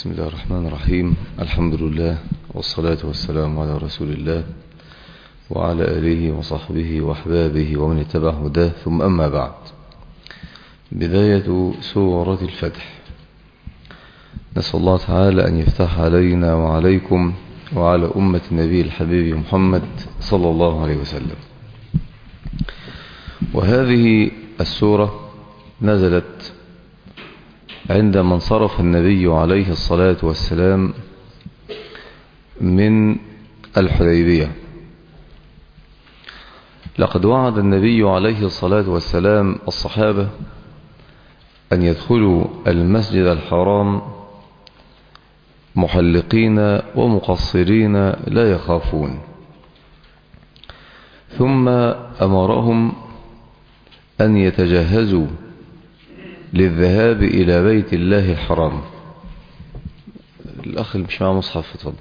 بسم الله الرحمن الرحيم. الحمد لله والصلاة والسلام على رسول الله وعلى آله وصحبه وأحبابه ومن اتبع هداه، ثم أما بعد. بداية سورة الفتح. نسأل الله تعالى أن يفتح علينا وعليكم وعلى أمة النبي الحبيب محمد صلى الله عليه وسلم. وهذه السورة نزلت عندما انصرف النبي عليه الصلاة والسلام من الحديبية. لقد وعد النبي عليه الصلاة والسلام الصحابة أن يدخلوا المسجد الحرام محلقين ومقصرين لا يخافون، ثم أمرهم أن يتجهزوا للذهاب إلى بيت الله الحرام. الأخ اللي مش معه مصحف اتفضل.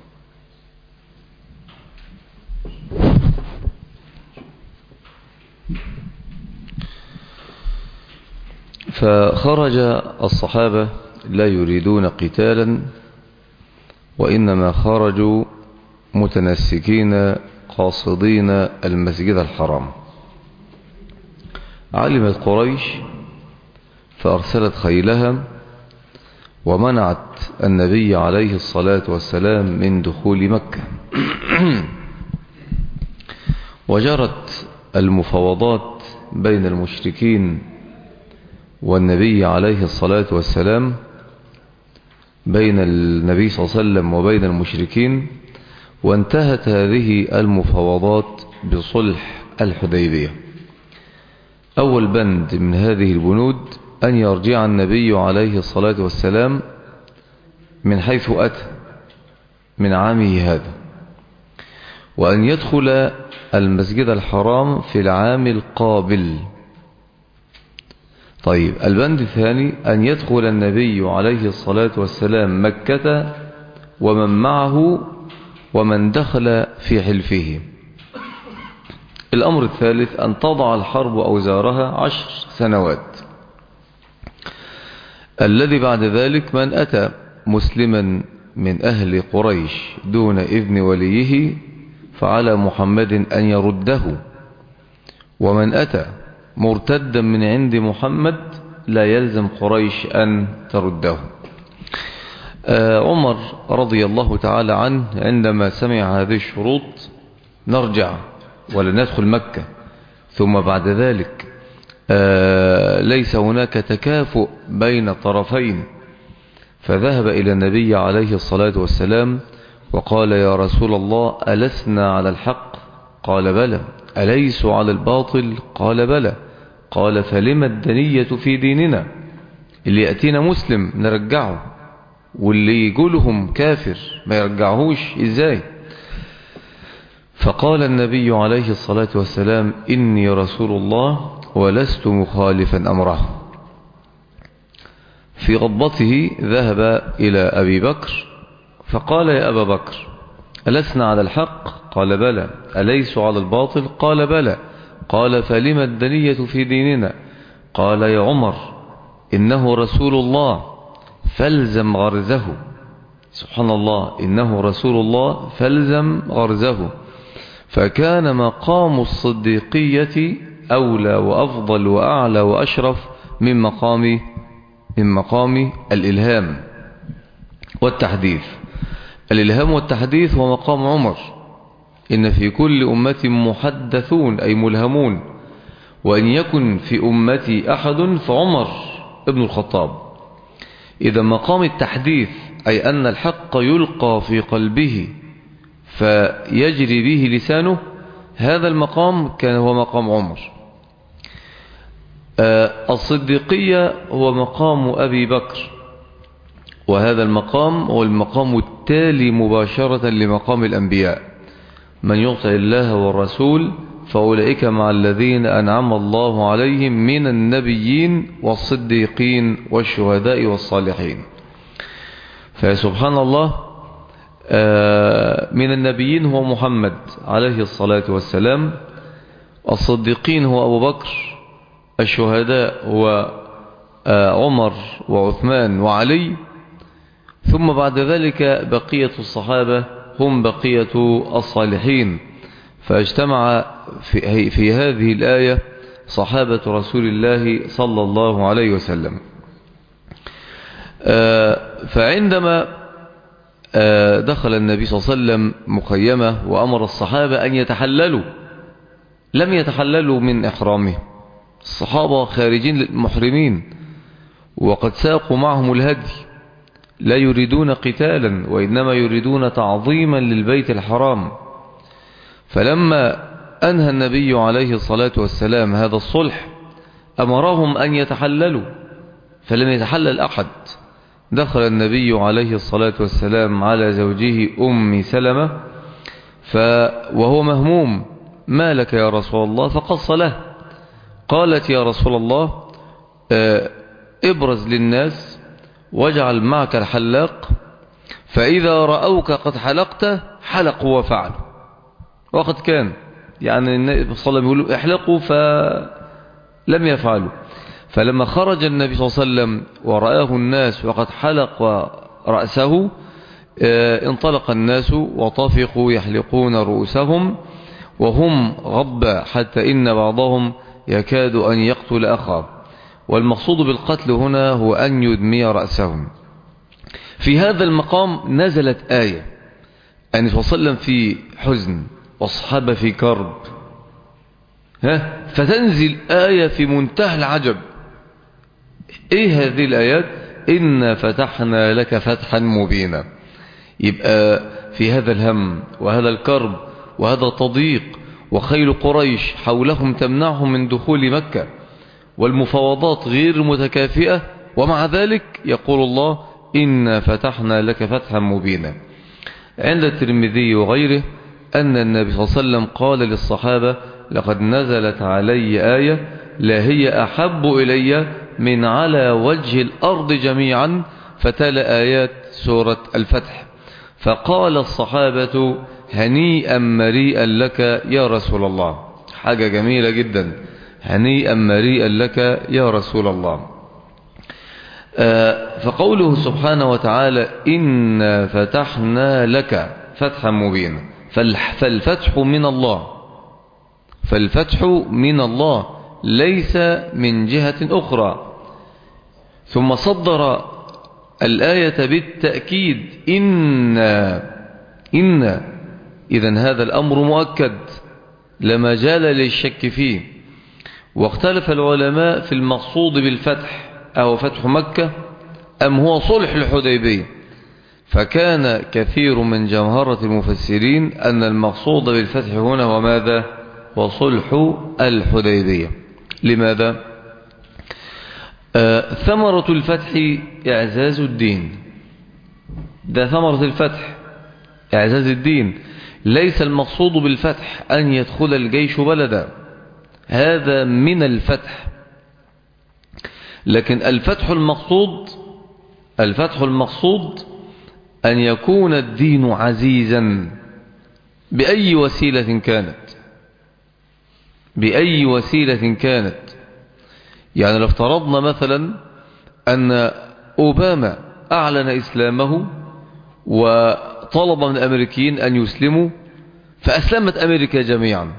فخرج الصحابة لا يريدون قتالا، وإنما خرجوا متنسكين قاصدين المسجد الحرام. علمت قريش فأرسلت خيلها ومنعت النبي عليه الصلاة والسلام من دخول مكة. وجرت المفاوضات بين المشركين والنبي عليه الصلاة والسلام، بين النبي صلى الله عليه وسلم وبين المشركين، وانتهت هذه المفاوضات بصلح الحديبية. أول بند من هذه البنود أن يرجع النبي عليه الصلاة والسلام من حيث أتى من عامه هذا، وأن يدخل المسجد الحرام في العام القابل. طيب، البند الثاني أن يدخل النبي عليه الصلاة والسلام مكة ومن معه ومن دخل في حلفه. الأمر الثالث أن تضع الحرب أوزارها 10 سنوات. الذي بعد ذلك من أتى مسلما من أهل قريش دون إذن وليه فعلى محمد أن يرده، ومن أتى مرتدا من عند محمد لا يلزم قريش أن ترده. عمر رضي الله تعالى عنه عندما سمع هذه الشروط، نرجع ولا ندخل مكة، ثم بعد ذلك ليس هناك تكافؤ بين الطرفين، فذهب إلى النبي عليه الصلاة والسلام وقال: يا رسول الله، ألسنا على الحق؟ قال: بلى. أليس على الباطل؟ قال: بلى. قال: فلما الدنية في ديننا؟ اللي يأتينا مسلم نرجعه، واللي يقولهم كافر ما يرجعهوش إزاي؟ فقال النبي عليه الصلاة والسلام: إني رسول الله ولست مخالفا أمره. في غضبته ذهب إلى أبي بكر فقال: يا أبا بكر، ألسنا على الحق؟ قال: بلى. أليس على الباطل؟ قال: بلى. قال: فلما الدنية في ديننا؟ قال: يا عمر، إنه رسول الله فالزم غرزه. سبحان الله، إنه رسول الله فالزم غرزه. فكان مقام الصديقية أولى وأفضل وأعلى وأشرف من مقام الإلهام والتحديث. الإلهام والتحديث هو مقام عمر. إن في كل أمة محدثون أي ملهمون، وإن يكن في أمتي أحد فعمر ابن الخطاب. إذا مقام التحديث أي أن الحق يلقى في قلبه فيجري به لسانه، هذا المقام كان هو مقام عمر. الصديقية هو مقام أبي بكر، وهذا المقام هو المقام التالي مباشرة لمقام الأنبياء. من يطع الله والرسول فأولئك مع الذين أنعم الله عليهم من النبيين والصديقين والشهداء والصالحين. فسبحان الله، من النبيين هو محمد عليه الصلاة والسلام، الصديقين هو أبو بكر، الشهداء هو عمر وعثمان وعلي، ثم بعد ذلك بقية الصحابة هم بقية الصالحين، فاجتمع في هذه الآية صحابة رسول الله صلى الله عليه وسلم. فعندما دخل النبي صلى الله عليه وسلم مخيمة وأمر الصحابة أن يتحللوا، لم يتحللوا من إحرامه، الصحابة خارجين محرمين وقد ساقوا معهم الهدي، لا يريدون قتالا وإنما يريدون تعظيما للبيت الحرام. فلما أنهى النبي عليه الصلاة والسلام هذا الصلح أمرهم أن يتحللوا، فلم يتحلل أحد. دخل النبي عليه الصلاة والسلام على زوجه أم سلمة وهو مهموم: ما لك يا رسول الله؟ فقص له. قالت: يا رسول الله ابرز للناس واجعل معك الحلاق، فإذا رأوك قد حلقت حلقوا وفعلوا. وقد كان يعني النبي صلى الله عليه وسلم يقولوا احلقوا فلم يفعلوا. فلما خرج النبي صلى الله عليه وسلم ورآه الناس وقد حلق رأسه انطلق الناس وطفقوا يحلقون رؤوسهم وهم غضبا، حتى إن بعضهم يكاد أن يقتل أخاه. والمقصود بالقتل هنا هو أن يدمي رأسهم. في هذا المقام نزلت آية، أن صلى الله عليه وسلم في حزن والصحابة في كرب، فتنزل آية في منتهى العجب. إيه هذه الآيات؟ إنا فتحنا لك فتحا مبينا. يبقى في هذا الهم وهذا الكرب وهذا التضييق وخيل قريش حولهم تمنعهم من دخول مكة والمفاوضات غير متكافئة، ومع ذلك يقول الله: إنا فتحنا لك فتحا مبينا. عند الترمذي وغيره أن النبي صلى الله عليه وسلم قال للصحابة: لقد نزلت علي آية لا هي أحب إلي من على وجه الأرض جميعا، فتلا آيات سورة الفتح. فقال الصحابة: هنيئا مريئا لك يا رسول الله. حاجة جميلة جدا، هنيئا مريئا لك يا رسول الله. فقوله سبحانه وتعالى: إنا فتحنا لك فتحا مبينا، فالفتح من الله، فالفتح من الله ليس من جهة أخرى. ثم صدر الآية بالتأكيد: إن إذن هذا الأمر مؤكد لا مجال للشك فيه. واختلف العلماء في المقصود بالفتح، أو فتح مكة أم هو صلح الحديبية. فكان كثير من جمهرة المفسرين أن المقصود بالفتح هنا وماذا؟ وصلح الحديبية. لماذا؟ ثمرة الفتح إعزاز الدين، ده ثمرة الفتح إعزاز الدين. ليس المقصود بالفتح أن يدخل الجيش بلدا، هذا من الفتح. لكن الفتح المقصود أن يكون الدين عزيزا بأي وسيلة كانت، بأي وسيلة كانت. يعني لو افترضنا مثلا أن أوباما أعلن إسلامه وطلب من الأمريكيين أن يسلموا، فأسلمت أمريكا جميعا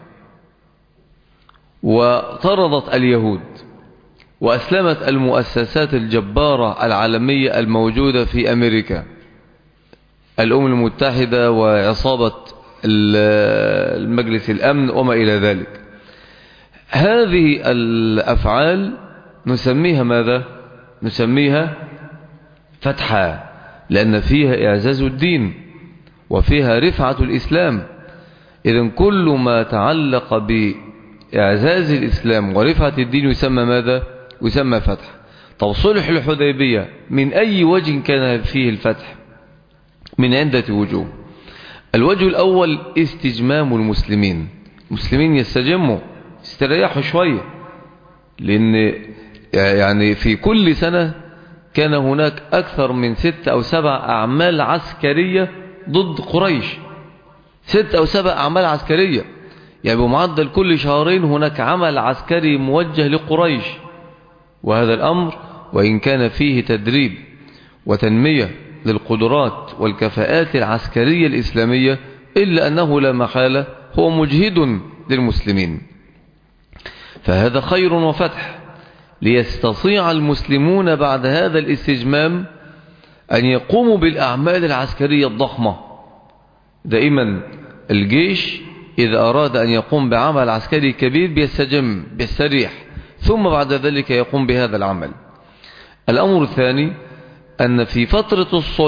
وطردت اليهود، وأسلمت المؤسسات الجبارة العالمية الموجودة في أمريكا، الأمم المتحدة وعصابة المجلس الأمن وما إلى ذلك. هذه الأفعال نسميها ماذا؟ نسميها فتحا، لأن فيها إعزاز الدين وفيها رفعة الإسلام. إذن كل ما تعلق بإعزاز الإسلام ورفعة الدين يسمى ماذا؟ يسمى فتح. طب صلح الحديبية من أي وجه كان فيه الفتح؟ من عدة وجوه. الوجه الأول استجمام المسلمين، المسلمين يستجموا يستريحوا شوية، لأن يعني في كل سنة كان هناك أكثر من 6 أو 7 أعمال عسكرية ضد قريش، 6 أو 7 أعمال عسكرية، يعني بمعدل كل شهرين هناك عمل عسكري موجه لقريش. وهذا الأمر وإن كان فيه تدريب وتنمية للقدرات والكفاءات العسكرية الإسلامية، إلا أنه لا محالة هو مجهد للمسلمين. فهذا خير وفتح ليستطيع المسلمون بعد هذا الاستجمام أن يقوموا بالأعمال العسكرية الضخمة. دائما الجيش إذا أراد أن يقوم بعمل عسكري كبير بيستجم بيستريح، ثم بعد ذلك يقوم بهذا العمل. الأمر الثاني أن في فترة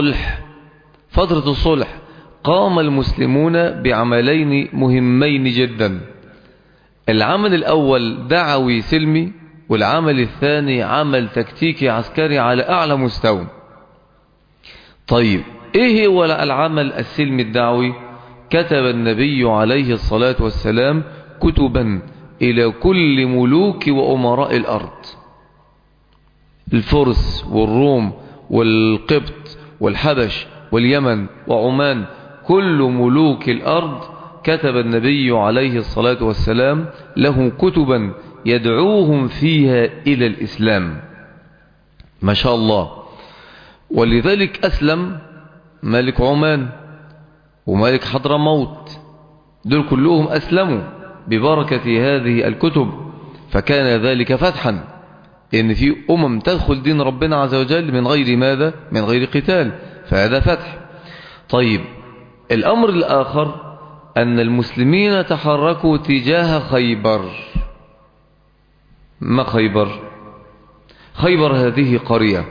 الصلح قام المسلمون بعملين مهمين جدا. العمل الأول دعوي سلمي، والعمل الثاني عمل تكتيكي عسكري على أعلى مستوى. طيب إيه هو العمل السلمي الدعوي؟ كتب النبي عليه الصلاة والسلام كتبا إلى كل ملوك وأمراء الأرض، الفرس والروم والقبط والحبش واليمن وعمان، كل ملوك الأرض كتب النبي عليه الصلاة والسلام له كتبا يدعوهم فيها إلى الإسلام. ما شاء الله. ولذلك أسلم ملك عمان وملك حضرموت، دول كلهم أسلموا ببركة هذه الكتب، فكان ذلك فتحا إن في تدخل دين ربنا عز وجل من غير ماذا؟ من غير قتال، فهذا فتح. طيب الأمر الآخر أن المسلمين تحركوا تجاه خيبر. ما خيبر؟ خيبر هذه قرية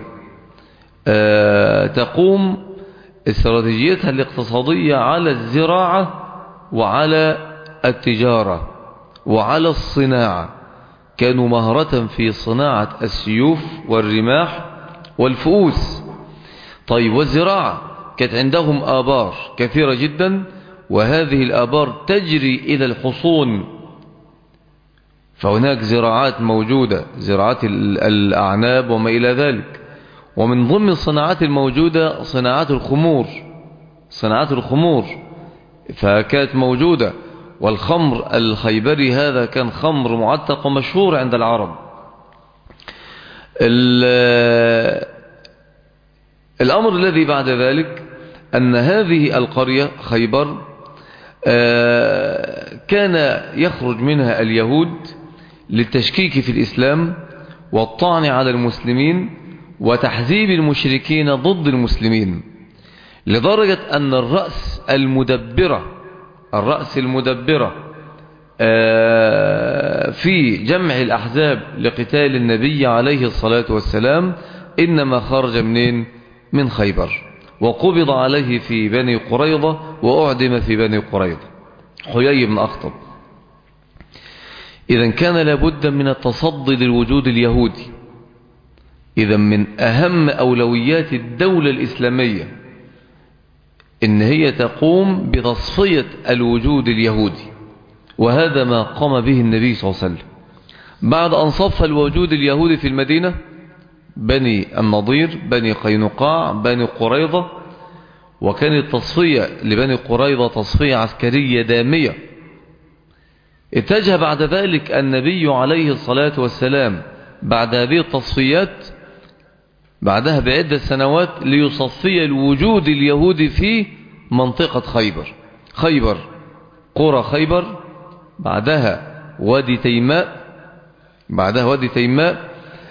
تقوم استراتيجيتها الاقتصادية على الزراعة وعلى التجارة وعلى الصناعة. كانوا مهرة في صناعة السيوف والرماح والفؤوس. طيب والزراعة كانت عندهم آبار كثيرة جدا، وهذه الآبار تجري إلى الحصون، فهناك زراعات موجودة، زراعات الأعناب وما إلى ذلك. ومن ضمن الصناعات الموجودة صناعات الخمور فكانت موجودة. والخمر الخيبري هذا كان خمر معتق ومشهور عند العرب. الأمر الذي بعد ذلك أن هذه القرية خيبر كان يخرج منها اليهود للتشكيك في الإسلام والطعن على المسلمين وتحزيب المشركين ضد المسلمين، لدرجة أن الرأس المدبرة في جمع الأحزاب لقتال النبي عليه الصلاة والسلام إنما خرج من خيبر، وقبض عليه في بني قريظة وأعدم في بني قريظة، حيي بن أخطب. إذن كان لابد من التصدي للوجود اليهودي. إذن من أهم أولويات الدولة الإسلامية إن هي تقوم بتصفية الوجود اليهودي، وهذا ما قام به النبي صلى الله عليه وسلم بعد أن صف الوجود اليهودي في المدينة: بني النضير، بني قينقاع، بني قريظة. وكانت تصفية لبني قريظة تصفية عسكرية دامية. اتجه بعد ذلك النبي عليه الصلاة والسلام بعد هذه التصفيات بعدها بعدة سنوات ليصفي الوجود اليهودي في منطقة خيبر، قرى خيبر، بعدها وادي تيماء،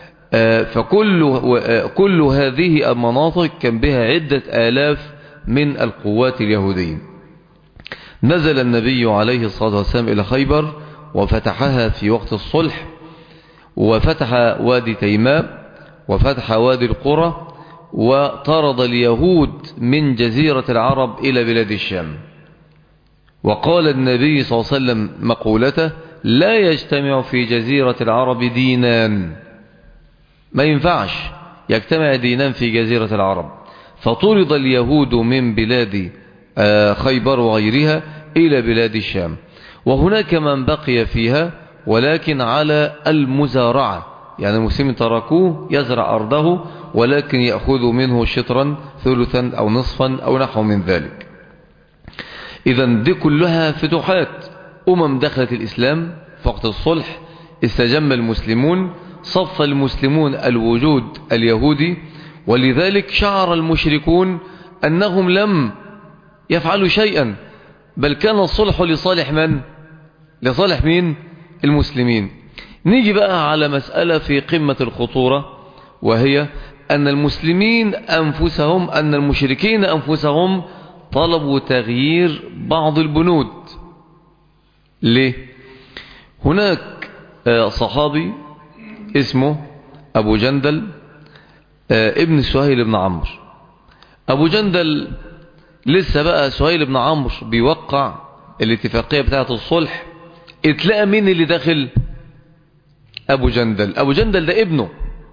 فكل هذه المناطق كان بها عدة آلاف من القوات اليهودية. نزل النبي عليه الصلاة والسلام إلى خيبر وفتحها في وقت الصلح، وفتح وادي تيماء وفتح وادي القرى، وطرد اليهود من جزيرة العرب إلى بلاد الشام. وقال النبي صلى الله عليه وسلم مقولته: لا يجتمع في جزيرة العرب دينان، ما ينفعش يجتمع دينان في جزيرة العرب. فطرد اليهود من بلاد خيبر وغيرها إلى بلاد الشام، وهناك من بقي فيها ولكن على المزارعة، يعني المسلمين تركوه يزرع أرضه ولكن يأخذوا منه شطرا ثلثا أو نصفا أو نحو من ذلك. إذن دي كلها فتوحات. دخلت الإسلام في وقت الصلح، استجم المسلمون، صف المسلمون الوجود اليهودي، ولذلك شعر المشركون أنهم لم يفعلوا شيئا، بل كان الصلح لصالح من؟ لصالح مين؟ المسلمين. نيجي بقى على مسألة في قمة الخطورة، وهي أن المسلمين أنفسهم، أن المشركين أنفسهم طلبوا تغيير بعض البنود. ليه؟ هناك صحابي اسمه أبو جندل ابن سهيل بن عمرو. أبو جندل لسه بقى سهيل بن عمرو بيوقع الاتفاقية بتاعة الصلح، اتلقى مين اللي داخل؟ أبو جندل. أبو جندل ده ابنه،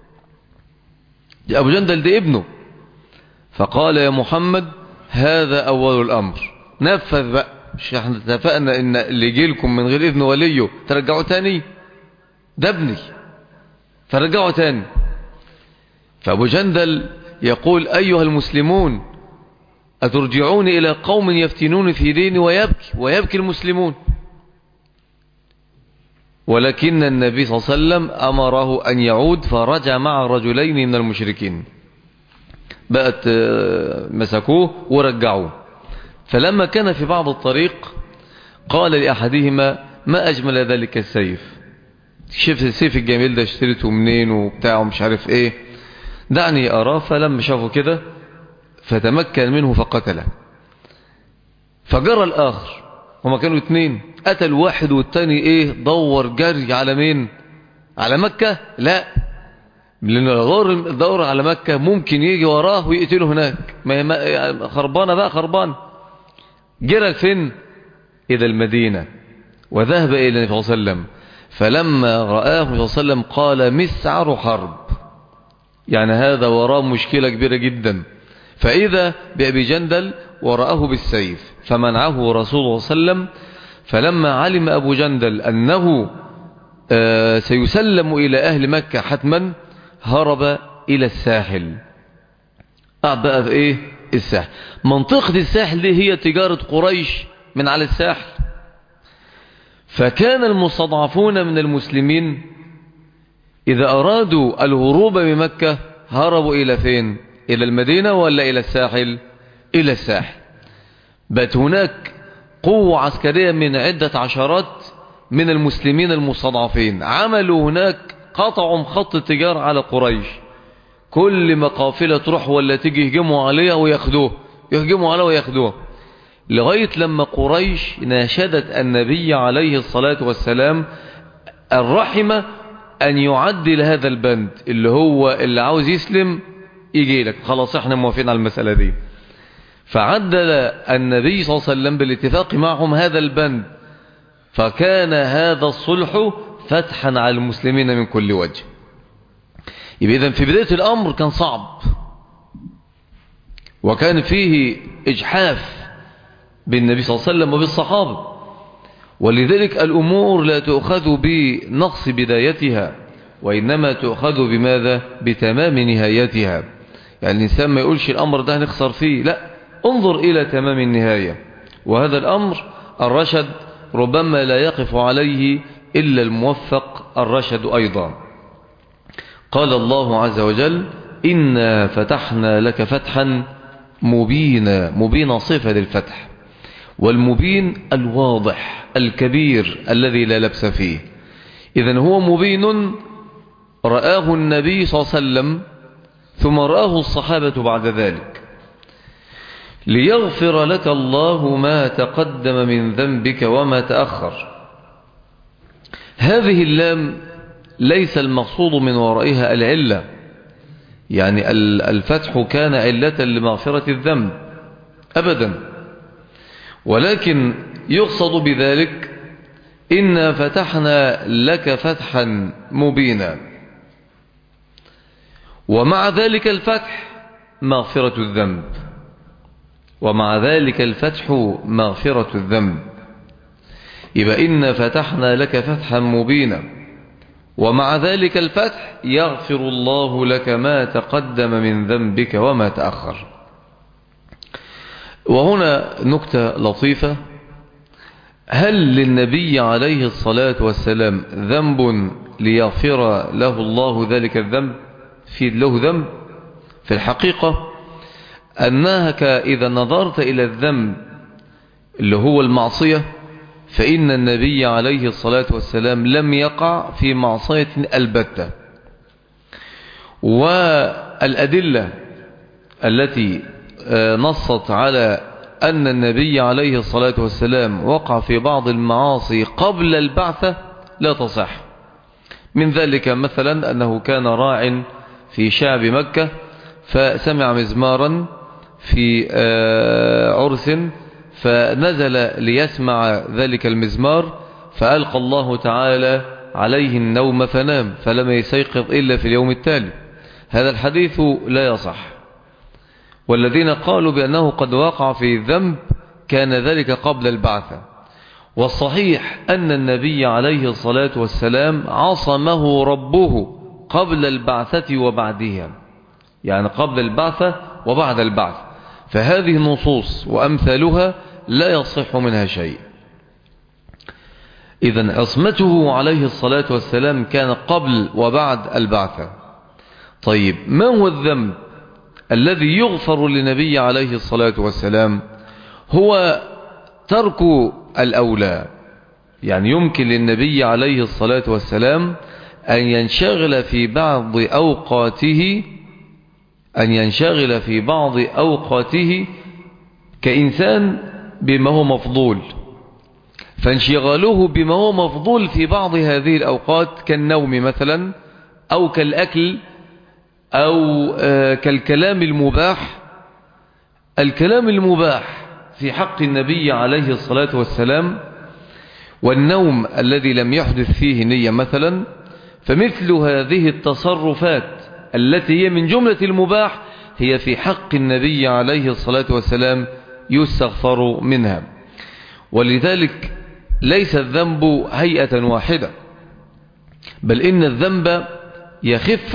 أبو جندل ده ابنه. فقال يا محمد هذا أول الأمر، نفذ بقى، مش احنا اتفقنا ان اللي يجي لكم من غير إذن وليه ترجعوا تاني؟ ده ابني، فرجعوا تاني. فأبو جندل يقول أيها المسلمون أترجعوني إلى قوم يفتنون في ديني؟ ويبكي المسلمون. ولكن النبي صلى الله عليه وسلم أمره أن يعود، فرجع مع رجلين من المشركين، بقت مسكوه ورجعوه. فلما كان في بعض الطريق قال لأحدهما ما أجمل ذلك السيف، شوف السيف الجميل ده اشتريته منين وبتاعه مش عارف ايه، دعني أراه. فلما شافه كده فتمكن منه فقتله. فجرى الآخر، هما كانوا اتنين، قتل واحد والتاني ايه دور جري على مين؟ على مكة؟ لا، لأن الدور على مكة ممكن يجي وراه ويقتله هناك، ما خربانة بقى، خربان. جرى فين؟ إلى المدينة، وذهب إلى النبي صلى الله عليه وسلم. فلما رآه النبي صلى الله عليه وسلم قال مسعر حرب، يعني هذا وراه مشكلة كبيرة جدا. فإذا بأبي جندل ورآه بالسيف فمنعه رسول الله صلى الله عليه وسلم. فلما علم أبو جندل أنه سيسلم إلى أهل مكة حتما، هرب إلى الساحل. بقى في إيه؟ الساحل. منطقة الساحل دي هي تجارة قريش من على الساحل. فكان المستضعفون من المسلمين إذا أرادوا الهروب بمكة هربوا إلى فين؟ إلى المدينة ولا إلى الساحل؟ إلى الساحل. بات هناك قوة عسكرية من عدة عشرات من المسلمين المستضعفين، عملوا هناك، قطعوا خط التجارة على قريش، كل ما قافلة تروح ولا تيجي يهجموا عليها وياخدوه، يهجموا عليها وياخدوه، لغاية لما قريش ناشدت النبي عليه الصلاة والسلام الرحمة أن يعدل هذا البند، اللي هو اللي عاوز يسلم يجي لك، خلاص احنا موافقين على المسألة دي. فعدل النبي صلى الله عليه وسلم بالاتفاق معهم هذا البند، فكان هذا الصلح فتحا على المسلمين من كل وجه. يبقى إذن في بداية الأمر كان صعب، وكان فيه إجحاف بالنبي صلى الله عليه وسلم وبالصحابة، ولذلك الأمور لا تؤخذ بنقص بدايتها، وإنما تؤخذ بماذا؟ بتمام نهايتها. يعني الإنسان ما يقولش الأمر ده هنخسر فيه، لا، انظر إلى تمام النهاية. وهذا الأمر الرشد ربما لا يقف عليه إلا الموفق الرشد أيضا. قال الله عز وجل إنا فتحنا لك فتحا مبينا. مبينا صفة للفتح، والمبين الواضح الكبير الذي لا لبس فيه. إذن هو مبين رآه النبي صلى الله عليه وسلم، ثم رآه الصحابة بعد ذلك. ليغفر لك الله ما تقدم من ذنبك وما تأخر. هذه اللام ليس المقصود من ورائها العلة، يعني الفتح كان علة لمغفرة الذنب أبدا، ولكن يقصد بذلك إنا فتحنا لك فتحا مبينا، ومع ذلك الفتح مغفرة الذنب، ومع ذلك الفتح مغفرة الذنب. يبقى إنا فتحنا لك فتحا مبينا، ومع ذلك الفتح يغفر الله لك ما تقدم من ذنبك وما تأخر. وهنا نكتة لطيفة: هل للنبي عليه الصلاة والسلام ذنب ليغفر له الله ذلك الذنب؟ في له ذنب؟ في الحقيقة أنك إذا نظرت إلى الذنب اللي هو المعصية فإن النبي عليه الصلاة والسلام لم يقع في معصية البتة. والأدلة التي نصت على أن النبي عليه الصلاة والسلام وقع في بعض المعاصي قبل البعثة لا تصح. من ذلك مثلا أنه كان راع في شعب مكة فسمع مزمارا في عرس فنزل ليسمع ذلك المزمار فألقى الله تعالى عليه النوم فنام فلم يستيقظ إلا في اليوم التالي. هذا الحديث لا يصح. والذين قالوا بأنه قد وقع في الذنب كان ذلك قبل البعثة. والصحيح أن النبي عليه الصلاة والسلام عصمه ربه قبل البعثة وبعدها، يعني قبل البعثة وبعد البعث. فهذه النصوص وأمثالها لا يصح منها شيء. إذن عصمته عليه الصلاة والسلام كان قبل وبعد البعثة. طيب ما هو الذنب الذي يغفر للنبي عليه الصلاة والسلام؟ هو ترك الأولى. يعني يمكن للنبي عليه الصلاة والسلام أن ينشغل في بعض أوقاته كإنسان بما هو مفضول، فانشغاله بما هو مفضول في بعض هذه الأوقات كالنوم مثلا أو كالأكل أو كالكلام المباح. الكلام المباح في حق النبي عليه الصلاة والسلام والنوم الذي لم يحدث فيه نية مثلا، فمثل هذه التصرفات التي هي من جملة المباح هي في حق النبي عليه الصلاة والسلام يستغفر منها. ولذلك ليس الذنب هيئة واحدة، بل إن الذنب يخف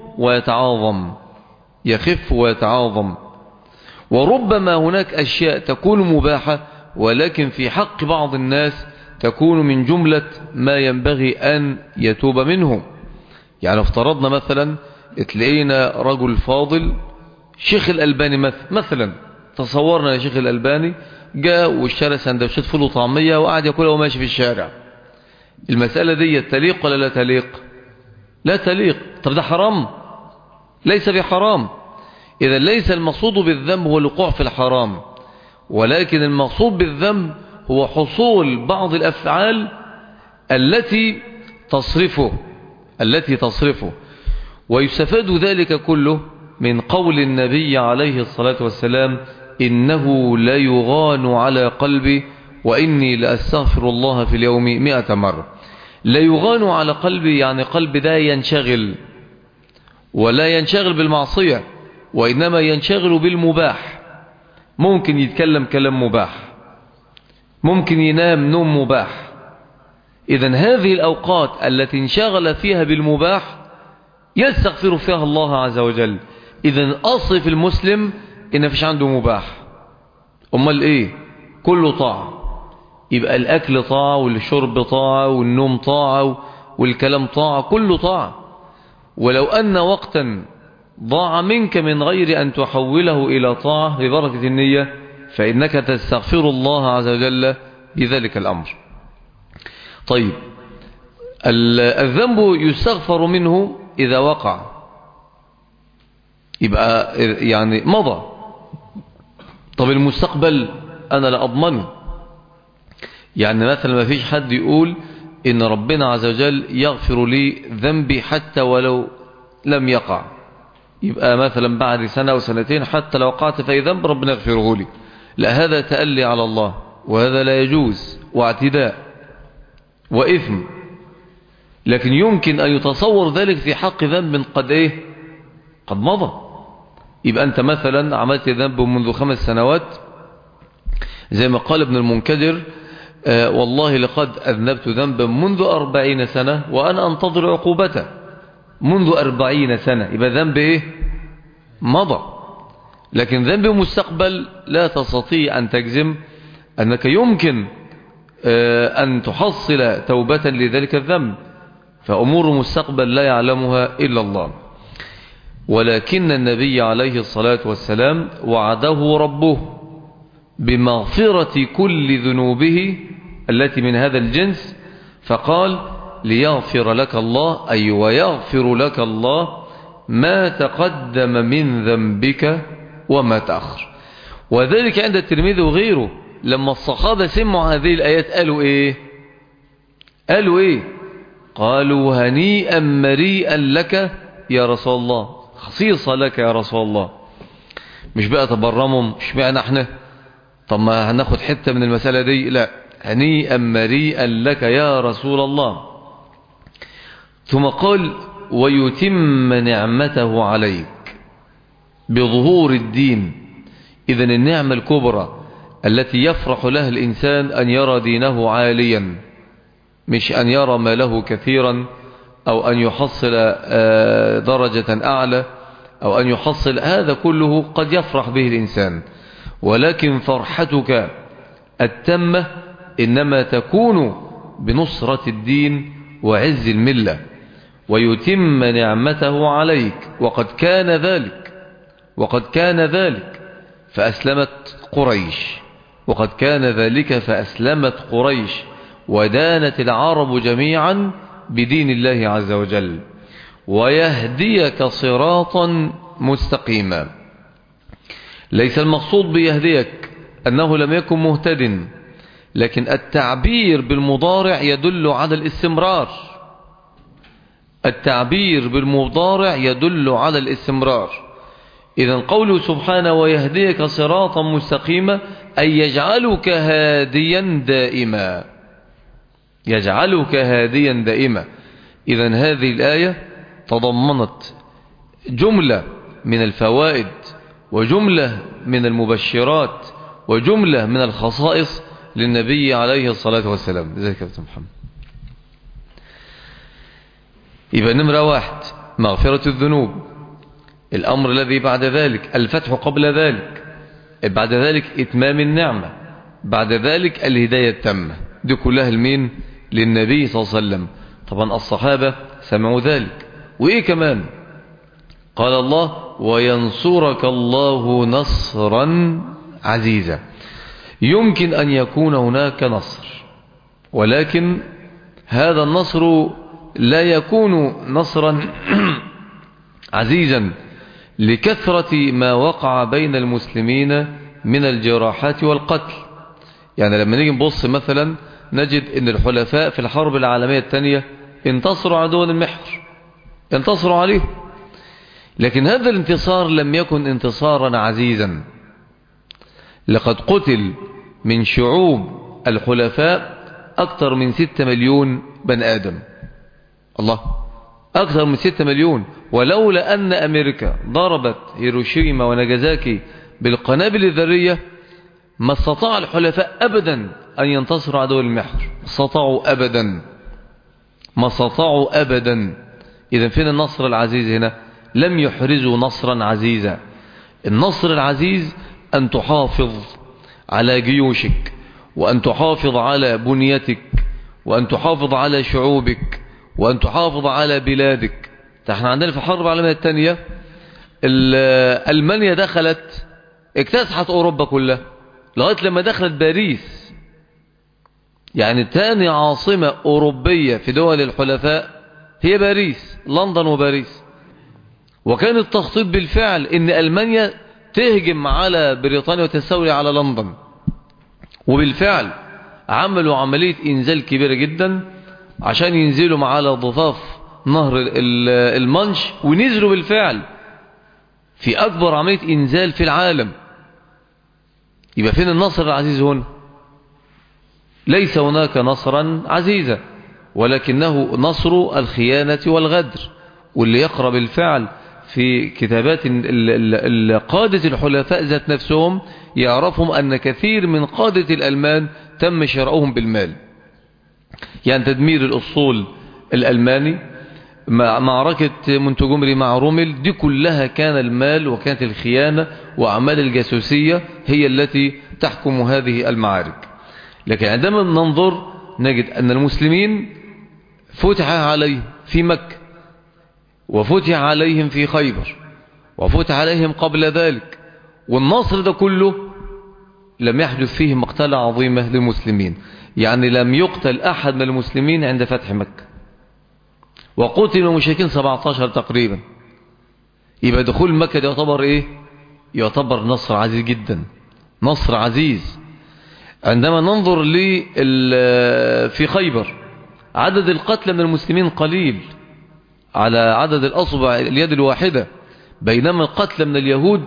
ويتعاظم. وربما هناك أشياء تكون مباحة ولكن في حق بعض الناس تكون من جملة ما ينبغي أن يتوب منه. يعني افترضنا مثلا تلاقينا رجل فاضل شيخ الألباني مثلا، تصورنا يا شيخ الألباني جاء واشترى سندوتشات فول وطعمية وقعد ياكلها وماشي في الشارع. المسألة دي تليق ولا لا تليق؟ لا تليق. طب ده حرام؟ ليس بحرام. إذا ليس المقصود بالذنب هو الوقوع في الحرام، ولكن المقصود بالذنب هو حصول بعض الأفعال التي تصرفه. ويستفاد ذلك كله من قول النبي عليه الصلاة والسلام: إنه لا يغان على قلبي وإني لأستغفر الله في اليوم 100 مرة. لا يغان على قلبي يعني قلب ده ينشغل، ولا ينشغل بالمعصية وإنما ينشغل بالمباح. ممكن يتكلم كلام مباح، ممكن ينام نوم مباح. إذن هذه الأوقات التي انشغل فيها بالمباح يستغفر فيها الله عز وجل. إذن أصل في المسلم إن فيش عنده مباح. أمال إيه؟ كله طاعة. يبقى الأكل طاعة والشرب طاعة والنوم طاعة والكلام طاعة، كله طاعة. ولو أن وقتا ضاع منك من غير أن تحوله إلى طاعة ببركة النية فإنك تستغفر الله عز وجل بذلك الأمر. طيب الذنب يستغفر منه إذا وقع، يبقى يعني مضى. طب المستقبل أنا لا أضمنه. يعني مثلا ما فيش حد يقول إن ربنا عز وجل يغفر لي ذنبي حتى ولو لم يقع. يبقى مثلا بعد سنة أو سنتين حتى لو وقعت في ذنب ربنا يغفره لي. لا، هذا تألي على الله، وهذا لا يجوز، واعتداء وإثم. لكن يمكن أن يتصور ذلك في حق ذنب قد مضى. يبقى أنت مثلا عملت ذنب منذ 5 سنوات زي ما قال ابن المنكدر: والله لقد أذنبت ذنبا منذ 40 سنة وأنا أنتظر عقوبته. منذ 40 سنة، يبقى ذنب مضى. لكن ذنب مستقبل لا تستطيع أن تجزم أنك يمكن أن تحصل توبة لذلك الذنب، فأمور مستقبل لا يعلمها إلا الله. ولكن النبي عليه الصلاة والسلام وعده ربه بمغفرة كل ذنوبه التي من هذا الجنس، فقال ليغفر لك الله، أي ويغفر لك الله ما تقدم من ذنبك وما تأخر. وذلك عند الترمذي وغيره لما الصحابة سمعوا هذه الآيات قالوا إيه؟ قالوا هنيئا مريئا لك يا رسول الله، خصيصة لك يا رسول الله. مش بقى تبرمهم، مش بقى نحن طب ما هناخد حتة من المسألة دي، لا، هنيئا مريئا لك يا رسول الله. ثم قال ويتم نعمته عليك بظهور الدين. إذن النعمة الكبرى التي يفرح لها الإنسان أن يرى دينه عاليا، مش أن يرى ماله كثيرا أو أن يحصل درجة أعلى أو أن يحصل، هذا كله قد يفرح به الإنسان، ولكن فرحتك التامة إنما تكون بنصرة الدين وعز الملة. ويتم نعمته عليك وقد كان ذلك فأسلمت قريش ودانت العرب جميعا بدين الله عز وجل، ويهديك صراطا مستقيما. ليس المقصود بيهديك أنه لم يكن مهتد، لكن التعبير بالمضارع يدل على الاستمرار. إذن قوله سبحانه ويهديك صراطا مستقيما أي يجعلك هاديا دائما. إذن هذه الآية تضمنت جملة من الفوائد وجملة من المبشرات وجملة من الخصائص للنبي عليه الصلاة والسلام. ازيك يا كابتن محمد؟ يبقى نمرة 1 مغفرة الذنوب، الأمر الذي بعد ذلك الفتح قبل ذلك، بعد ذلك إتمام النعمة، بعد ذلك الهداية التامة. دي كلها لمين؟ للنبي صلى الله عليه وسلم. طبعا الصحابة سمعوا ذلك. وإيه كمان؟ قال الله وينصرك الله نصرا عزيزا. يمكن أن يكون هناك نصر، ولكن هذا النصر لا يكون نصرا عزيزا لكثرة ما وقع بين المسلمين من الجراحات والقتل. يعني لما نيجي نبص مثلا نجد ان الحلفاء في الحرب العالمية الثانية انتصروا على دول المحور، انتصروا عليه، لكن هذا الانتصار لم يكن انتصارا عزيزا. لقد قتل من شعوب الحلفاء أكثر من 6 مليون بني آدم. الله، أكثر من 6 مليون. ولولا أن أمريكا ضربت هيروشيما وناجازاكي بالقنابل الذرية ما استطاع الحلفاء أبدا أن ينتصروا على دول المحور، ما استطاعوا أبدا. إذن فين النصر العزيز هنا؟ لم يحرزوا نصرا عزيزا. النصر العزيز أن تحافظ على جيوشك، وأن تحافظ على بنيتك، وأن تحافظ على شعوبك، وأن تحافظ على بلادك. احنا عندنا في الحرب العالمية الثانية ألمانيا دخلت اكتسحت أوروبا كلها لغاية لما دخلت باريس، يعني تاني عاصمة أوروبية في دول الحلفاء هي باريس، لندن وباريس. وكان التخطيط بالفعل ان ألمانيا تهجم على بريطانيا وتستولي على لندن، وبالفعل عملوا عملية إنزال كبيرة جدا عشان ينزلوا على ضفاف نهر المانش، ونزلوا بالفعل في أكبر عملية إنزال في العالم. يبقى فين النصر العزيز هنا؟ ليس هناك نصرا عزيزا، ولكنه نصر الخيانة والغدر. واللي يقرأ بالفعل في كتابات قادة الحلفاء ذات نفسهم يعرفهم أن كثير من قادة الألمان تم شرائهم بالمال. يعني تدمير الأسطول الألماني، معركة مونتجومري مع رومل، دي كلها كان المال وكانت الخيانة وأعمال الجاسوسية هي التي تحكم هذه المعارك. لكن عندما ننظر نجد أن المسلمين فتح عليهم في مكة وفتح عليهم في خيبر وفتح عليهم قبل ذلك. والنصر ده كله لم يحدث فيه مقتلة عظيمة للمسلمين، يعني لم يقتل أحد من المسلمين عند فتح مكة، وقتل المشركين 17 تقريبا. يبقى دخول مكة ده يعتبر إيه؟ يعتبر نصر عزيز جدا، نصر عزيز. عندما ننظر في خيبر عدد القتلى من المسلمين قليل على عدد الأصبع اليد الواحدة، بينما القتلى من اليهود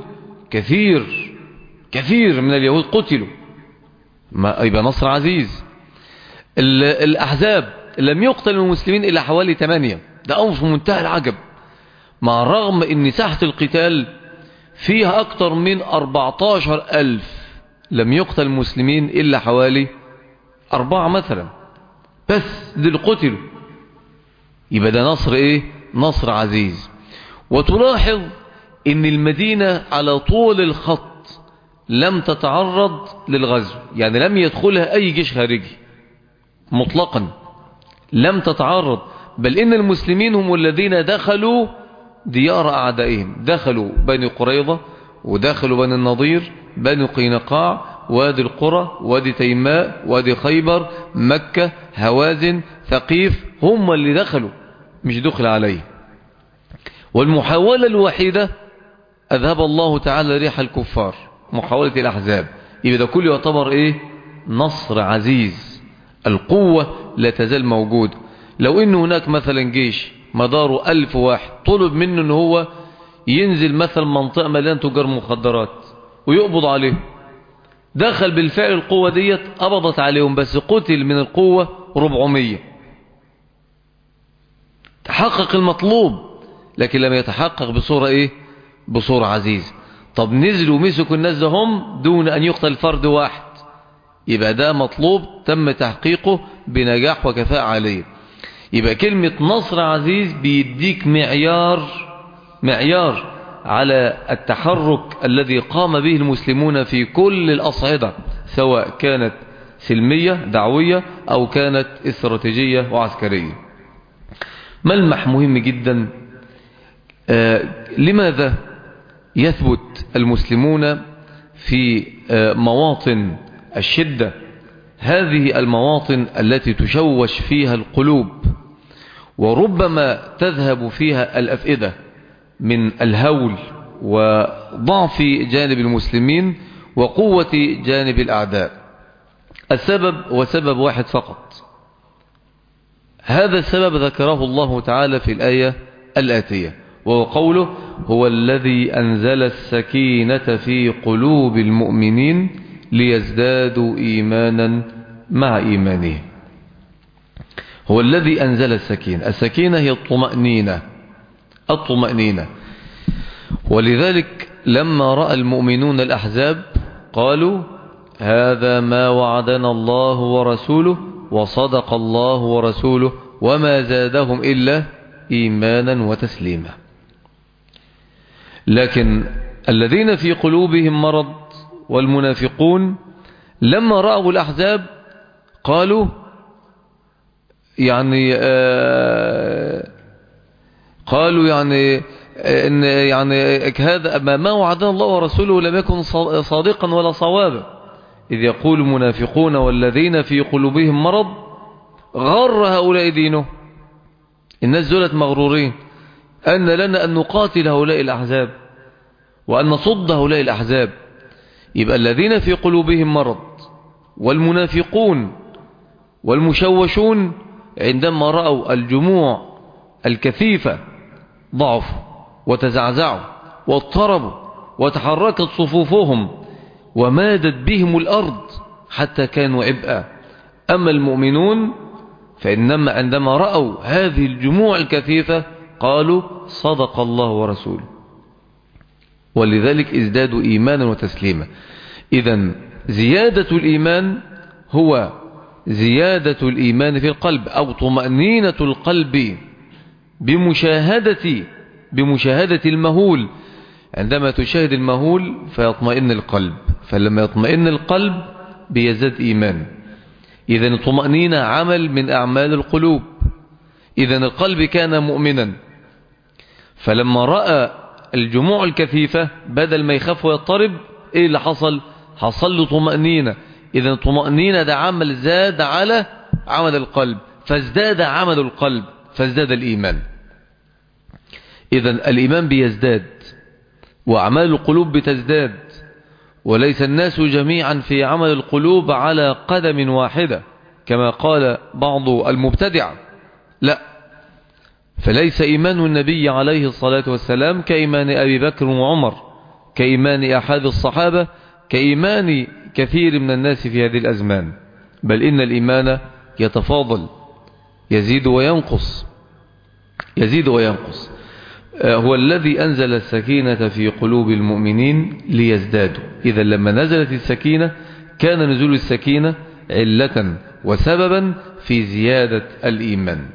كثير من اليهود قتلوا. يبقى نصر عزيز. الأحزاب لم يقتل المسلمين إلا حوالي 8، ده أمر في منتهى العجب، مع الرغم أن ساحة القتال فيها أكثر من 14,000، لم يقتل المسلمين إلا حوالي 4 مثلا بس دي اللي قتلوا. يبقى ده نصر إيه؟ نصر عزيز. وتلاحظ أن المدينة على طول الخط لم تتعرض للغزو، يعني لم يدخلها أي جيش خارجي مطلقا، لم تتعرض، بل إن المسلمين هم الذين دخلوا ديار أعدائهم، دخلوا بني قريظة ودخلوا بني النضير، بني قينقاع، وادي القرى، وادي تيماء، وادي خيبر، مكة، هوازن، ثقيف، هم اللي دخلوا، مش دخل عليه. والمحاولة الوحيدة أذهب الله تعالى ريح الكفار، محاولة الأحزاب. يبقى ده كله يعتبر إيه؟ نصر عزيز. القوة لا تزال موجودة. لو إن هناك مثلا جيش مداره 1000 واحد طلب منه إن هو ينزل مثلا منطقة مليانة تجار مخدرات ويقبض عليهم، دخل بالفعل القوة ديت قبضت عليهم، بس قتل من القوة 400. تحقق المطلوب، لكن لم يتحقق بصورة إيه؟ بصورة عزيز. طب نزلوا مسكوا الناس ده هم دون أن يقتل فرد واحد، يبقى ده مطلوب تم تحقيقه بنجاح وكفاءة عالية. يبقى كلمة نصر عزيز بيديك معيار على التحرك الذي قام به المسلمون في كل الأصعدة، سواء كانت سلمية دعوية أو كانت استراتيجية وعسكرية. ملمح مهم جدا. لماذا يثبت المسلمون في مواطن الشدة؟ هذه المواطن التي تشوش فيها القلوب وربما تذهب فيها الأفئدة من الهول وضعف جانب المسلمين وقوة جانب الأعداء. السبب هو سبب واحد فقط. هذا السبب ذكره الله تعالى في الآية الآتية، وهو قوله: هو الذي أنزل السكينة في قلوب المؤمنين ليزدادوا إيمانا مع إيمانهم. هو الذي أنزل السكينة. السكينة هي الطمأنينة. ولذلك لما رأى المؤمنون الأحزاب قالوا: هذا ما وعدنا الله ورسوله وصدق الله ورسوله وما زادهم إلا إيمانا وتسليما. لكن الذين في قلوبهم مرض والمنافقون لما رأوا الأحزاب قالوا يعني إن هذا ما وعدنا الله ورسوله لم يكن صادقا ولا صوابا، إذ يقول المنافقون والذين في قلوبهم مرض غر هؤلاء دينه. الناس دولت مغرورين أن لنا أن نقاتل هؤلاء الأحزاب وأن نصد هؤلاء الأحزاب. يبقى الذين في قلوبهم مرض والمنافقون والمشوشون عندما رأوا الجموع الكثيفة ضعفوا وتزعزعوا واضطربوا وتحركت صفوفهم ومادت بهم الأرض حتى كانوا عبئا. أما المؤمنون فإنما عندما رأوا هذه الجموع الكثيفة قالوا: صدق الله ورسوله، ولذلك ازدادوا إيمانا وتسليما. إذن زيادة الإيمان هو زيادة الإيمان في القلب، أو طمأنينة القلب بمشاهدة المهول. عندما تشاهد المهول فيطمئن القلب، فلما يطمئن القلب بيزداد إيمان. إذن الطمأنينة عمل من أعمال القلوب. إذن القلب كان مؤمنا، فلما رأى الجموع الكثيفة بدل ما يخاف ويضطرب، ايه اللي حصل؟ حصل له طمأنينة. إذا الطمأنينة ده عمل زاد على عمل القلب، فازداد عمل القلب فازداد الإيمان. إذا الإيمان بيزداد وأعمال القلوب بتزداد، وليس الناس جميعا في عمل القلوب على قدم واحدة كما قال بعض المبتدع، لا. فليس إيمان النبي عليه الصلاة والسلام كإيمان أبي بكر وعمر، كإيمان أحد الصحابة، كإيمان كثير من الناس في هذه الأزمان، بل إن الإيمان يتفاضل، يزيد وينقص، يزيد وينقص. هو الذي أنزل السكينة في قلوب المؤمنين ليزدادوا. إذا لما نزلت السكينة كان نزول السكينة علة وسببا في زيادة الإيمان.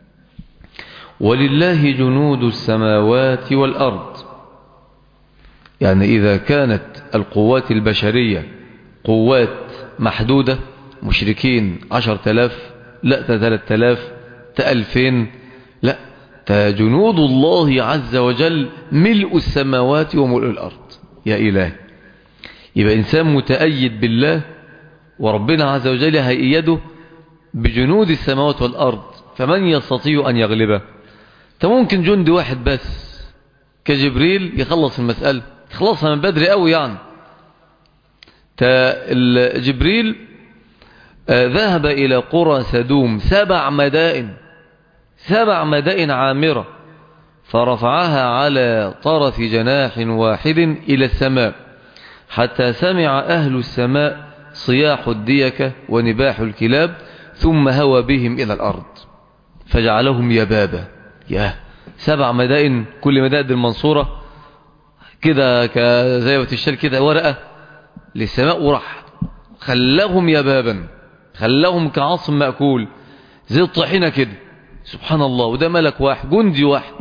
ولله جنود السماوات والأرض. يعني إذا كانت القوات البشرية قوات محدودة، مشركين 10,000 لا 3,000 2000 لا، جنود الله عز وجل ملء السماوات وملء الأرض. يا إلهي، يبقى إنسان متأيد بالله، وربنا عز وجل هيأيده بجنود السماوات والأرض، فمن يستطيع أن يغلبه؟ انت ممكن جند واحد بس كجبريل يخلص المسألة، يخلصها من بدري قوي. يعني جبريل ذهب إلى قرى سدوم 7 مدائن، 7 مدائن عامرة، فرفعها على طرف جناح واحد إلى السماء، حتى سمع أهل السماء صياح الديكة ونباح الكلاب، ثم هوى بهم إلى الأرض فجعلهم يبابا. 7 مدائن، كل مدائن المنصورة كده زي ما تشتري كده ورقة للسماء، وراح خلاهم يبابا، خلاهم كعصم مأكول زي الطحينة كده. سبحان الله. وده ملك واحد، جندي واحد،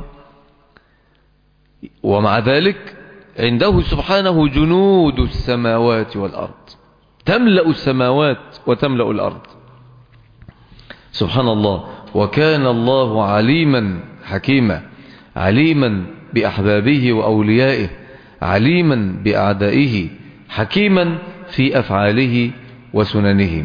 ومع ذلك عنده سبحانه جنود السماوات والأرض تملأ السماوات وتملأ الأرض. سبحان الله. وكان الله عليما حكيما، عليما بأحبابه وأوليائه، عليما بأعدائه، حكيما في أفعاله وسننه،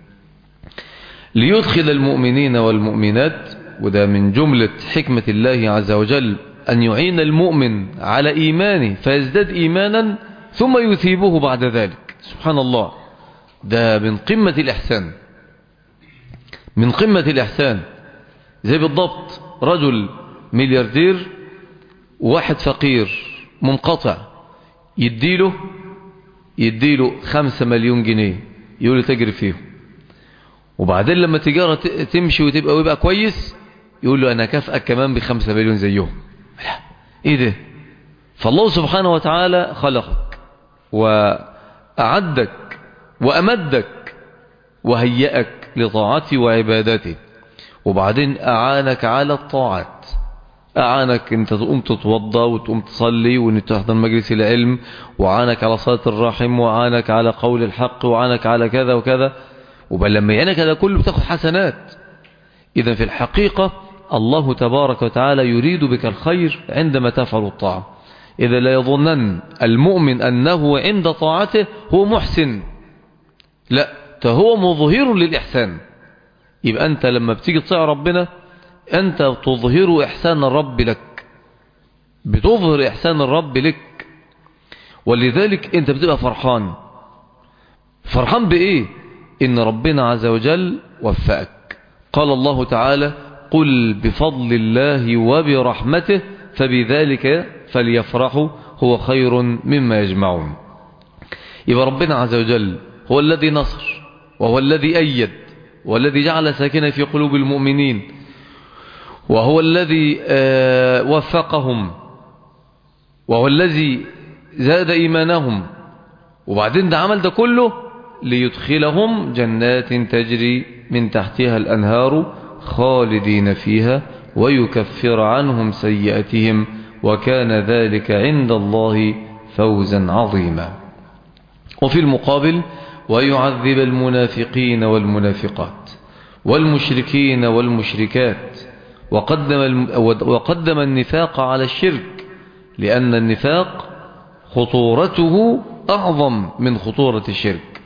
ليدخل المؤمنين والمؤمنات. وده من جملة حكمة الله عز وجل أن يعين المؤمن على إيمانه فيزداد إيمانا ثم يثيبه بعد ذلك. سبحان الله. ده من قمة الإحسان، من قمة الإحسان. زي بالضبط رجل ملياردير وواحد فقير منقطع، يديله 5 مليون جنيه، يقول له تجري فيهم، وبعدين لما تجارة تمشي ويبقى كويس يقول له أنا كافئك كمان ب5 مليون زيهم. إيه ده؟ فالله سبحانه وتعالى خلقك وأعدك وأمدك وهيئك لطاعته وعبادته، وبعدين أعانك على الطاعات، أعانك أنت تقوم تتوضى وتقوم تصلي وأن تحضر مجلس العلم، وعانك على صلاة الرحم، وعانك على قول الحق، وعانك على كذا وكذا، وبل لما يعينك هذا كله بتاخد حسنات. إذا في الحقيقة الله تبارك وتعالى يريد بك الخير عندما تفعل الطاعة. إذا لا يظنن المؤمن أنه عند طاعته هو محسن، لا، هو مظهر للإحسان. يبقى أنت لما بتيجي تطيع ربنا أنت تظهر إحسان الرب لك، بتظهر إحسان الرب لك، ولذلك أنت بتبقى فرحان. فرحان بإيه؟ إن ربنا عز وجل وفقك. قال الله تعالى قل بفضل الله وبرحمته فبذلك فليفرحوا هو خير مما يجمعون. يبقى ربنا عز وجل هو الذي نصر، وهو الذي أيد، والذي جعل ساكنة في قلوب المؤمنين، وهو الذي وفقهم، وهو الذي زاد إيمانهم. وبعدين ده عمل ده كله ليدخلهم جنات تجري من تحتها الأنهار خالدين فيها ويكفر عنهم سيئاتهم وكان ذلك عند الله فوزا عظيما. وفي المقابل ويعذب المنافقين والمنافقات والمشركين والمشركات، وقدم النفاق على الشرك لأن النفاق خطورته أعظم من خطورة الشرك.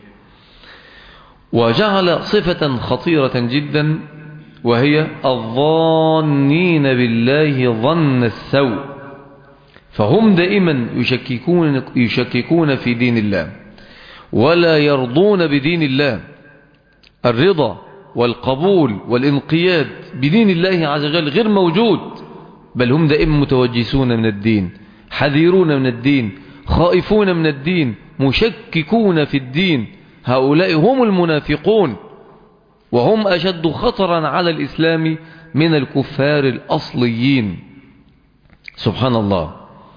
وجعل صفة خطيرة جدا وهي الظانين بالله ظن السوء، فهم دائما يشككون في دين الله ولا يرضون بدين الله. الرضا والقبول والانقياد بدين الله عز وجل غير موجود، بل هم دائما متوجسون من الدين، حذرون من الدين، خائفون من الدين، مشككون في الدين. هؤلاء هم المنافقون، وهم أشد خطرا على الإسلام من الكفار الأصليين. سبحان الله.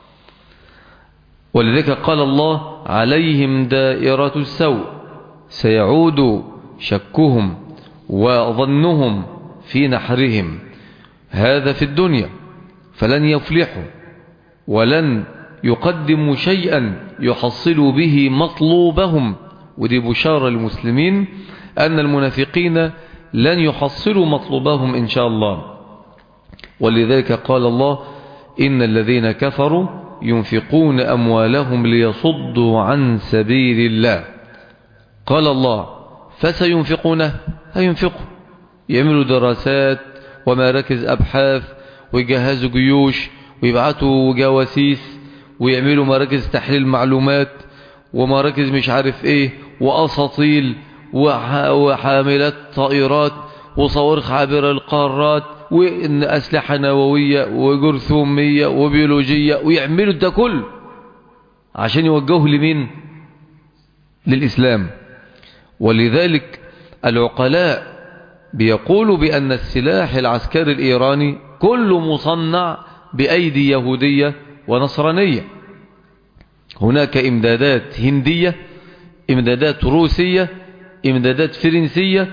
ولذلك قال الله عليهم دائرة السوء سيعود شكهم وظنهم في نحرهم. هذا في الدنيا، فلن يفلحوا ولن يقدموا شيئا يحصلوا به مطلوبهم. ودي بشارة للمسلمين أن المنافقين لن يحصلوا مطلوبهم إن شاء الله. ولذلك قال الله إن الذين كفروا ينفقون أموالهم ليصدوا عن سبيل الله. قال الله فسينفقونه، هينفقوا، يعملوا دراسات ومراكز أبحاث ويجهزوا جيوش ويبعتوا جواسيس ويعملوا مراكز تحليل معلومات ومراكز مش عارف ايه وأساطيل وحاملات طائرات وصواريخ عابرة القارات وأسلحة نووية وجرثومية وبيولوجية، ويعملوا ده كله عشان يوجهوا لمين؟ للإسلام. ولذلك العقلاء بيقولوا بأن السلاح العسكري الإيراني كله مصنع بأيدي يهودية ونصرانية. هناك إمدادات هندية، إمدادات روسية، إمدادات فرنسية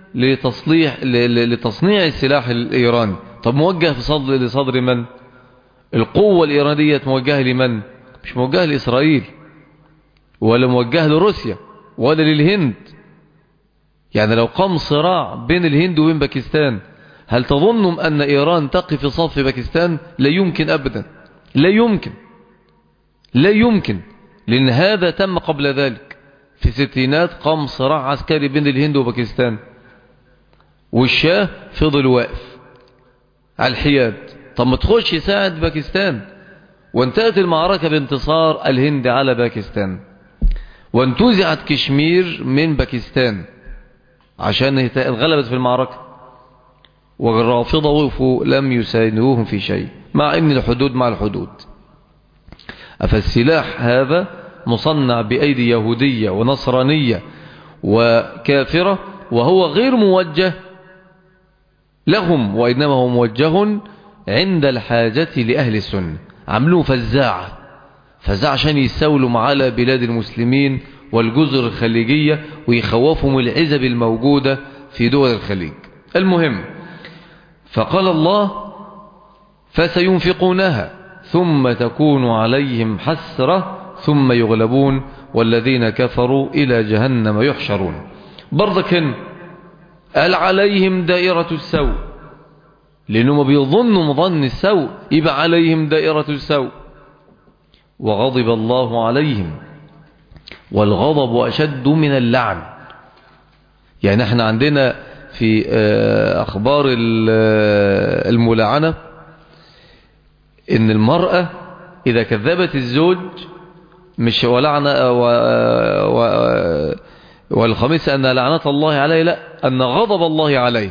لتصنيع السلاح الإيراني. طب موجه لصدر من؟ القوة الإيرانية موجهة لمن؟ مش موجهة لإسرائيل ولا موجهة لروسيا ولا للهند. يعني لو قام صراع بين الهند وبين باكستان، هل تظنم أن إيران تقف في صف باكستان؟ لا يمكن أبدا، لا يمكن، لا يمكن، لأن هذا تم قبل ذلك. في الستينات قام صراع عسكري بين الهند وباكستان، والشاه فضل واقف على الحياد. طب ما تخش يساعد باكستان، وانتهت المعركة بانتصار الهند على باكستان، وانتزعت كشمير من باكستان عشان اتغلبت في المعركة، والرافضة وقفوا لم يساندوهم في شيء، مع ان الحدود مع الحدود. فالسلاح هذا مصنع بأيدي يهودية ونصرانية وكافرة، وهو غير موجه لهم، وإنما هو موجه عند الحاجة لأهل السنة. عملوه فزاعة عشان يستولوا على بلاد المسلمين والجزر الخليجية ويخوفهم العزب الموجودة في دول الخليج. المهم، فقال الله فسينفقونها ثم تكون عليهم حسرة ثم يغلبون والذين كفروا إلى جهنم يحشرون. برضك قال عليهم دائرة السوء، لأنهم بيظنوا ظن السوء، يبقى عليهم دائرة السوء. وغضب الله عليهم، والغضب أشد من اللعن. يعني احنا عندنا في أخبار الملعنة إن المرأة إذا كذبت الزوج مش ولعنة والخميس أن لعنة الله عليه، لا، أن غضب الله عليه.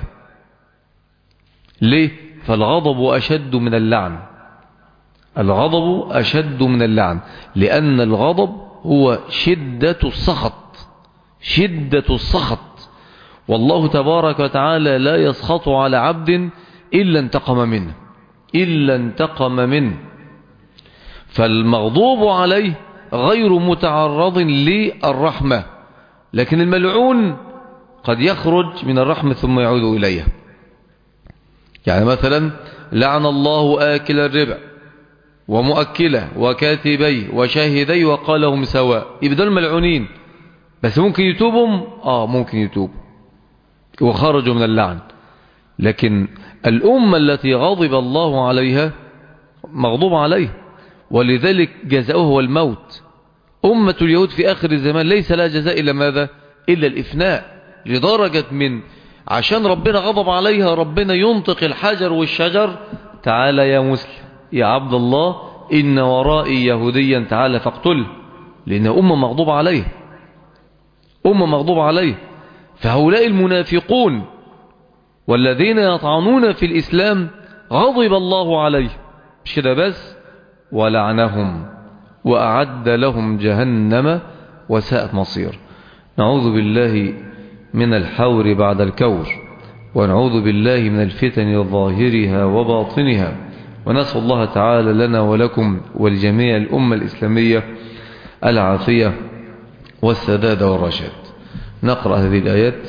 ليه؟ فالغضب أشد من اللعن. الغضب أشد من اللعن، لأن الغضب هو شدة السخط، شدة السخط. والله تبارك وتعالى لا يسخط على عبد إلا انتقم منه، إلا انتقم منه. فالمغضوب عليه غير متعرض للرحمة، لكن الملعون قد يخرج من الرحمة ثم يعود إليها. يعني مثلا لعن الله آكل الربا ومؤكله وكاتبيه وشاهديه وقالهم سواء، يبقى الملعونين. بس ممكن يتوبهم، ممكن يتوبوا وخرجوا من اللعن. لكن الأمة التي غضب الله عليها مغضوب عليها، ولذلك جزاؤه هو الموت. أمة اليهود في آخر الزمان ليس لها جزاء إلا ماذا؟ إلا الإفناء، لدرجة من عشان ربنا غضب عليها ربنا ينطق الحجر والشجر: تعال يا مسلم يا عبد الله إن ورائي يهوديا تعال فاقتله، لأن أمة مغضوب عليه، أمة مغضوب عليه. فهؤلاء المنافقون والذين يطعنون في الإسلام غضب الله عليه، مش كده بس، ولعنهم وأعد لهم جهنم وساءت مصير. نعوذ بالله من الحور بعد الكور، ونعوذ بالله من الفتن ظاهرها وباطنها، ونسأل الله تعالى لنا ولكم ولجميع الأمة الإسلامية العافية والسداد والرشاد. نقرأ هذه الآيات.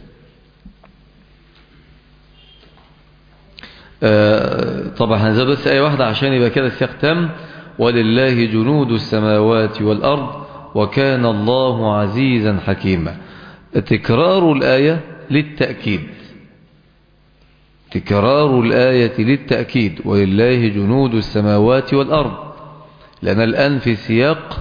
طبعا هنزل بس آية واحدة عشان يبقى كده السياق تام. ولله جنود السماوات والأرض وكان الله عزيزا حكيما. تكرار الآية للتأكيد، تكرار الآية للتأكيد، ولله جنود السماوات والأرض، لأن الآن في سياق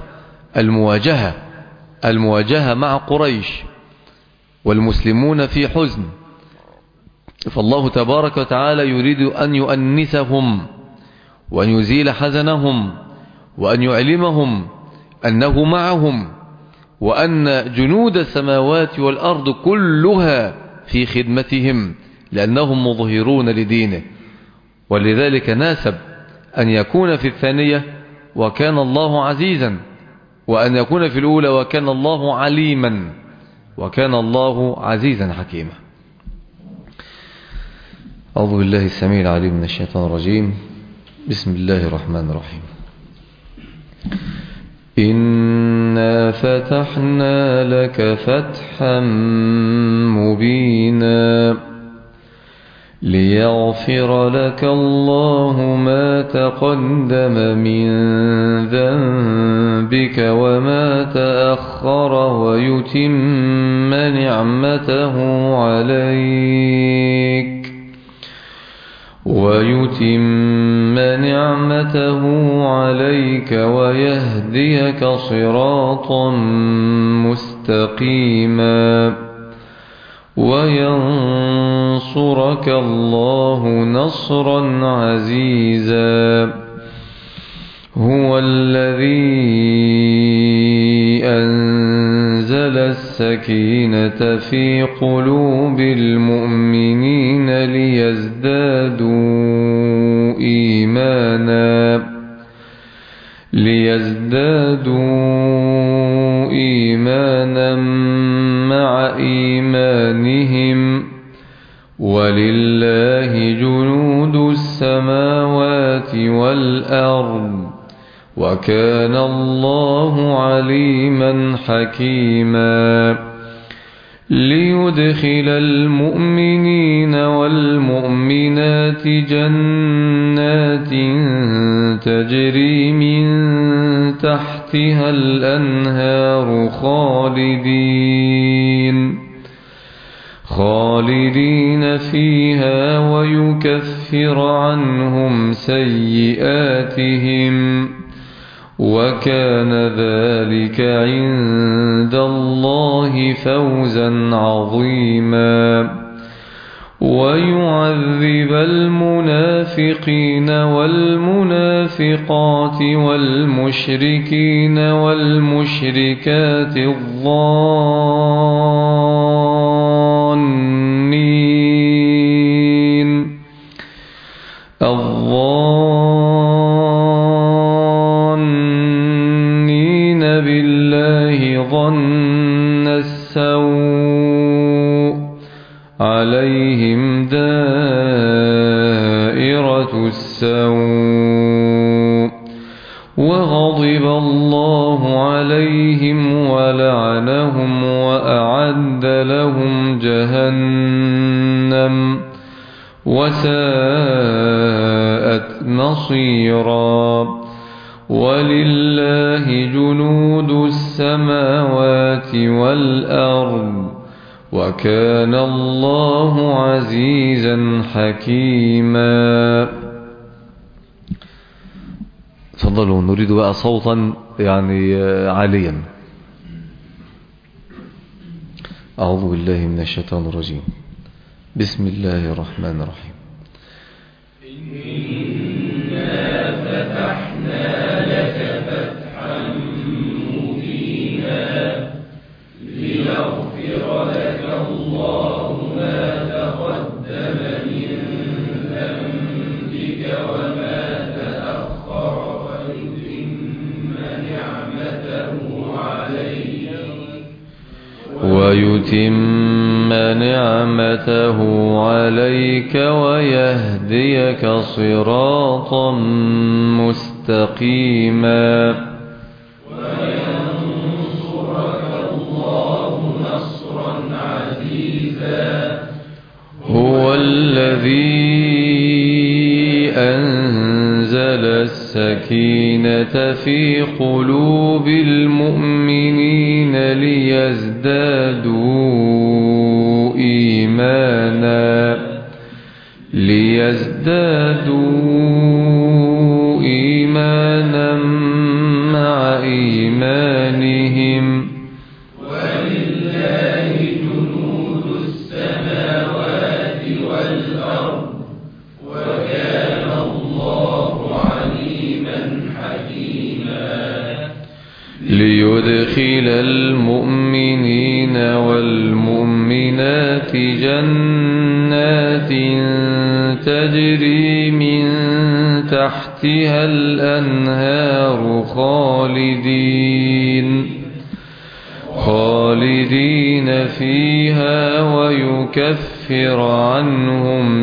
المواجهة مع قريش والمسلمون في حزن، فالله تبارك وتعالى يريد أن يؤنسهم وأن يزيل حزنهم وأن يعلمهم أنه معهم، وأن جنود السماوات والأرض كلها في خدمتهم لأنهم مظهرون لدينه. ولذلك ناسب أن يكون في الثانية وكان الله عزيزا، وأن يكون في الأولى وكان الله عليما، وكان الله عزيزا حكيما. أعوذ بالله السميع العليم من الشيطان الرجيم. بسم الله الرحمن الرحيم. إنا فتحنا لك فتحا مبينا ليغفر لك الله ما تقدم من ذنبك وما تأخر ويتم نعمته عليك ويهديك صراطا مستقيما وينصرك الله نصرا عزيزا. هو الذي أنزل السكينة في قلوب المؤمنين ليزدادوا إيمانا مع إيمانهم ولله جنود السماوات والأرض وكان الله عليما حكيما. ليدخل المؤمنين والمؤمنات جنات تجري من تحتها الأنهار خالدين فيها ويكفر عنهم سيئاتهم وكان ذلك عند الله فوزا عظيما. ويعذب المنافقين والمنافقات والمشركين والمشركات الظانين بالله ظن السوء عليهم دائرة السوء وغضب الله عليهم ولعنهم وأعد لهم جهنم وساءت مصيرا. ولله جنود السماوات والأرض وكان الله عزيزا حكيما. تفضلوا. نريد بقى صوتا يعني عاليا. أعوذ بالله من الشيطان الرجيم. بسم الله الرحمن الرحيم. إنا فتحنا لك فتحا مبينا ليغفر لك الله ما تقدم من ذنبك وما تأخر ويتم نعمته عليك ويهديك صراطا مستقيما وينصرك الله نصرا عزيزا. هو الذي أنزل السكينة في قلوب المؤمنين ليزدادوا إيمانا مع إيمانهم. ولله جنود السماوات والأرض وكان الله عليما حكيما. ليدخل المؤمنين والمؤمنات جنات تجري من تحتها الأنهار خالدين فيها ويكفر عنهم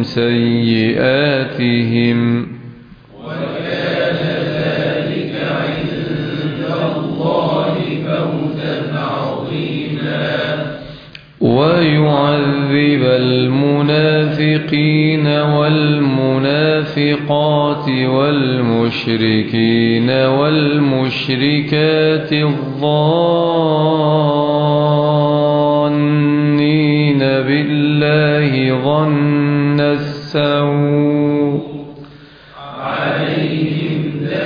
سيئاتهم وكان ذلك عند الله فوزا عظيما. ويعذب المنافقين والمنافقات والمشركين والمشركات الظانين بالله ظن السوء عليهم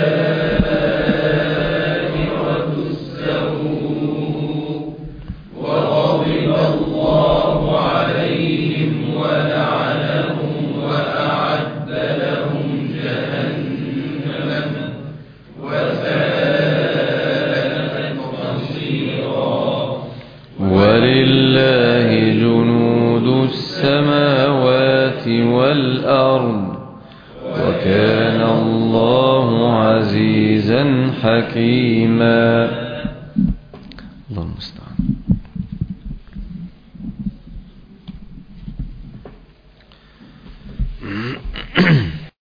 دائرة السوء وغضب الله عليهم ولعنهم وأعد لهم جهنم وساءت مصيرا. ولله جنود السماوات والأرض وكان الله عزيزا حكيما.